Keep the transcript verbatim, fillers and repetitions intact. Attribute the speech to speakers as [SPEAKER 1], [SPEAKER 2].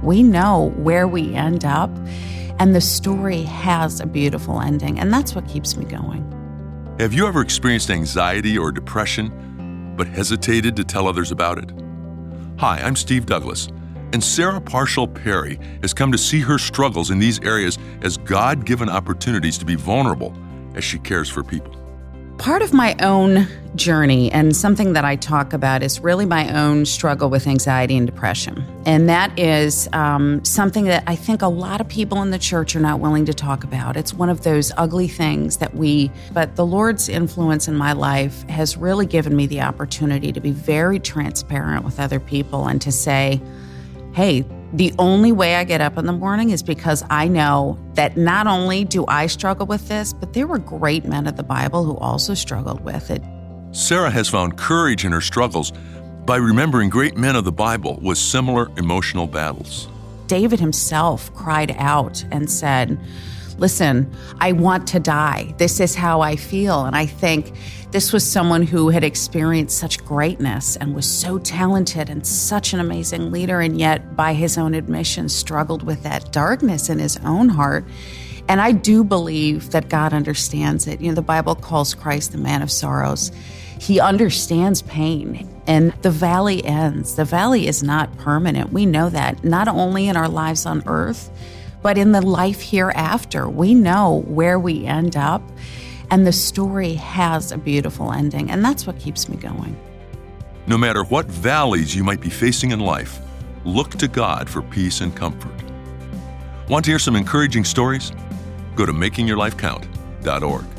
[SPEAKER 1] We know where we end up, and the story has a beautiful ending, and that's what keeps me going.
[SPEAKER 2] Have you ever experienced anxiety or depression, but hesitated to tell others about it? Hi, I'm Steve Douglas, and Sarah Parshall Perry has come to see her struggles in these areas as God-given opportunities to be vulnerable as she cares for people.
[SPEAKER 1] Part of my own journey and something that I talk about is really my own struggle with anxiety and depression. And that is um, something that I think a lot of people in the church are not willing to talk about. It's one of those ugly things that we, but the Lord's influence in my life has really given me the opportunity to be very transparent with other people and to say, hey, the only way I get up in the morning is because I know that not only do I struggle with this, but there were great men of the Bible who also struggled with it.
[SPEAKER 2] Sarah has found courage in her struggles by remembering great men of the Bible with similar emotional battles.
[SPEAKER 1] David himself cried out and said, listen, I want to die. This is how I feel. And I think this was someone who had experienced such greatness and was so talented and such an amazing leader, and yet by his own admission struggled with that darkness in his own heart. And I do believe that God understands it. You know, the Bible calls Christ the man of sorrows. He understands pain, and the valley ends. The valley is not permanent. We know that, not only in our lives on earth, but in the life hereafter. We know where we end up, and the story has a beautiful ending, and that's what keeps me going.
[SPEAKER 2] No matter what valleys you might be facing in life, look to God for peace and comfort. Want to hear some encouraging stories? Go to making your life count dot org.